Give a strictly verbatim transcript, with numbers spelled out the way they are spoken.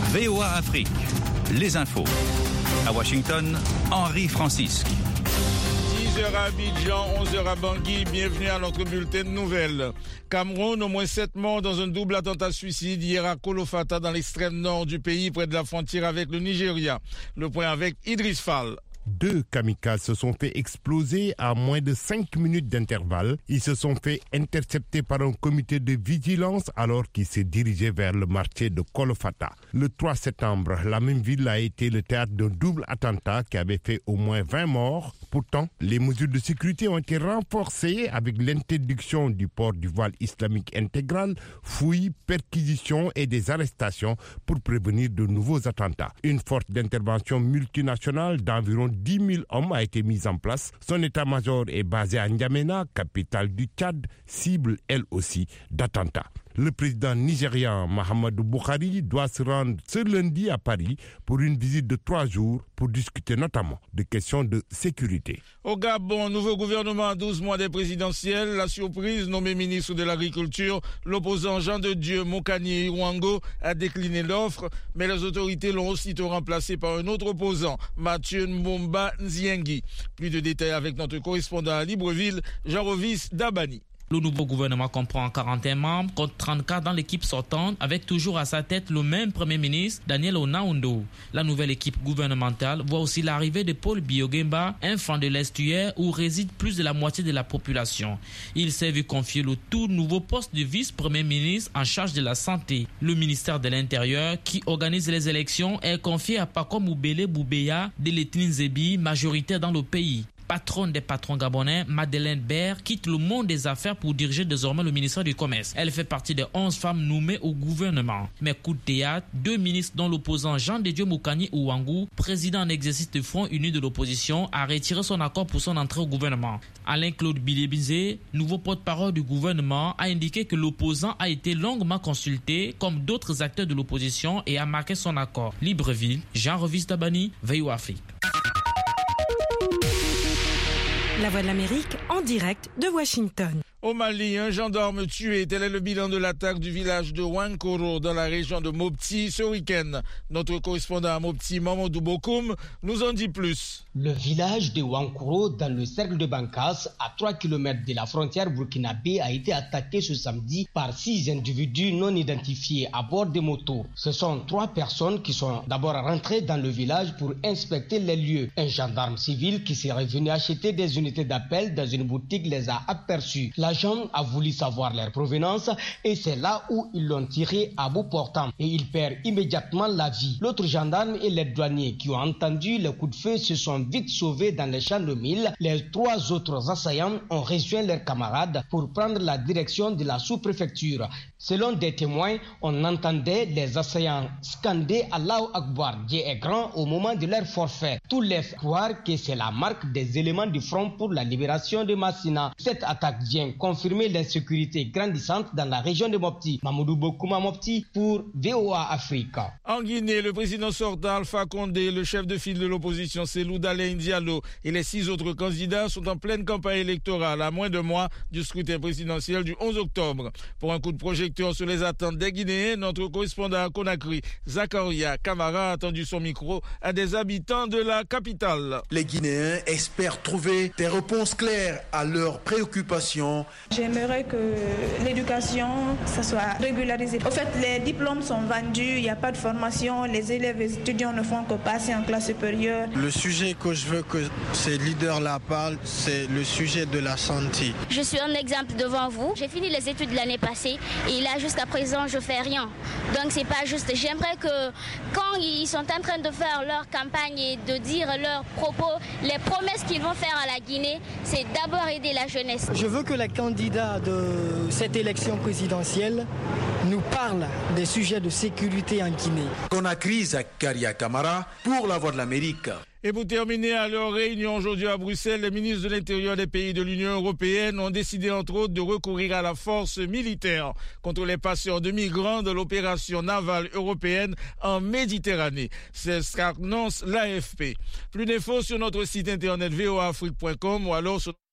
V O A Afrique, les infos. À Washington, Henri Francisque. dix heures à Abidjan, onze heures à Bangui, bienvenue à notre bulletin de nouvelles. Cameroun, au moins sept morts dans un double attentat suicide hier à Kolofata dans l'extrême nord du pays, près de la frontière avec le Nigeria. Le point avec Idriss Fall. Deux kamikazes se sont fait exploser à moins de cinq minutes d'intervalle. Ils se sont fait intercepter par un comité de vigilance alors qu'ils se dirigeaient vers le marché de Kolofata. Le trois septembre, la même ville a été le théâtre d'un double attentat qui avait fait au moins vingt morts. Pourtant, les mesures de sécurité ont été renforcées avec l'interdiction du port du voile islamique intégral, fouilles, perquisitions et des arrestations pour prévenir de nouveaux attentats. Une force d'intervention multinationale d'environ dix mille hommes a été mise en place. Son état-major est basé à N'Djamena, capitale du Tchad, cible elle aussi d'attentats. Le président nigérian Muhammadu Buhari doit se rendre ce lundi à Paris pour une visite de trois jours pour discuter notamment de questions de sécurité. Au Gabon, nouveau gouvernement à douze mois des présidentielles. La surprise, nommé ministre de l'Agriculture, l'opposant Jean de Dieu Mokani Iwango a décliné l'offre, mais les autorités l'ont aussitôt remplacé par un autre opposant, Mathieu Mbomba Nziengi. Plus de détails avec notre correspondant à Libreville, Jean-Rovis Dabani. Le nouveau gouvernement comprend quarante et un membres, contre trente-quatre dans l'équipe sortante, avec toujours à sa tête le même Premier ministre, Daniel Onaondo. La nouvelle équipe gouvernementale voit aussi l'arrivée de Paul Biogemba, un franc de l'estuaire où réside plus de la moitié de la population. Il s'est vu confier le tout nouveau poste de vice-premier ministre en charge de la santé. Le ministère de l'Intérieur, qui organise les élections, est confié à Paco Moubele Boubeya de l'ethnie Zébi, majoritaire dans le pays. Patronne des patrons gabonais, Madeleine Baird quitte le monde des affaires pour diriger désormais le ministère du Commerce. Elle fait partie des onze femmes nommées au gouvernement. Mais coup de théâtre, deux ministres dont l'opposant Jean de Dieu Mokani Iwango, président en exercice du Front uni de l'opposition, a retiré son accord pour son entrée au gouvernement. Alain-Claude Bilebizé, nouveau porte-parole du gouvernement, a indiqué que l'opposant a été longuement consulté comme d'autres acteurs de l'opposition et a marqué son accord. Libreville, Jean-Rovis Dabani, V O A Afrique. La Voix de l'Amérique en direct de Washington. Au Mali, un gendarme tué. Tel est le bilan de l'attaque du village de Wankoro dans la région de Mopti ce week-end. Notre correspondant à Mopti, Mamadou Bokoum, nous en dit plus. Le village de Wankoro, dans le cercle de Bankas, à trois kilomètres de la frontière burkinabé, a été attaqué ce samedi par six individus non identifiés à bord de motos. Ce sont trois personnes qui sont d'abord rentrées dans le village pour inspecter les lieux. Un gendarme civil qui serait venu acheter des unités d'appel dans une boutique les a aperçus. L'agent a voulu savoir leur provenance et c'est là où ils l'ont tiré à bout portant et il perd immédiatement la vie. L'autre gendarme et les douaniers qui ont entendu le coup de feu se sont vite sauvés dans les champs de mil. Les trois autres assaillants ont rejoint leurs camarades pour prendre la direction de la sous-préfecture. Selon des témoins, on entendait les assaillants scander Allahu Akbar, Dieu est grand au moment de leur forfait. Tout laisse croire que c'est la marque des éléments du front pour la libération de Massina. Cette attaque vient confirmer l'insécurité grandissante dans la région de Mopti. Mamadou Bokouma Mopti pour V O A Afrique. En Guinée, le président sortant Alpha Condé, le chef de file de l'opposition Cellou Dalein Diallo et les six autres candidats sont en pleine campagne électorale à moins de mois du scrutin présidentiel du onze octobre. Pour un coup de projecteur sur les attentes des Guinéens, notre correspondant à Conakry, Zakaria Kamara, a tendu son micro à des habitants de la capitale. Les Guinéens espèrent trouver des réponses claires à leurs préoccupations. J'aimerais que l'éducation, ça soit régularisé. Au fait, les diplômes sont vendus, il n'y a pas de formation, les élèves et étudiants ne font que passer en classe supérieure. Le sujet que je veux que ces leaders-là parlent, c'est le sujet de la santé. Je suis un exemple devant vous. J'ai fini les études l'année passée et là, jusqu'à présent, je fais rien. Donc, c'est pas juste. J'aimerais que quand ils sont en train de faire leur campagne et de dire leurs propos, les promesses qu'ils vont faire à la Guinée, c'est d'abord aider la jeunesse. Je veux que les candidats de cette élection présidentielle nous parlent des sujets de sécurité en Guinée. Conakry, Zakaria Kamara pour la Voix de l'Amérique. Et pour terminer, à leur réunion aujourd'hui à Bruxelles, les ministres de l'Intérieur des pays de l'Union européenne ont décidé entre autres de recourir à la force militaire contre les passeurs de migrants de l'opération navale européenne en Méditerranée. C'est ce qu'annonce l'A F P. Plus d'infos sur notre site internet v o a afrique point com ou alors sur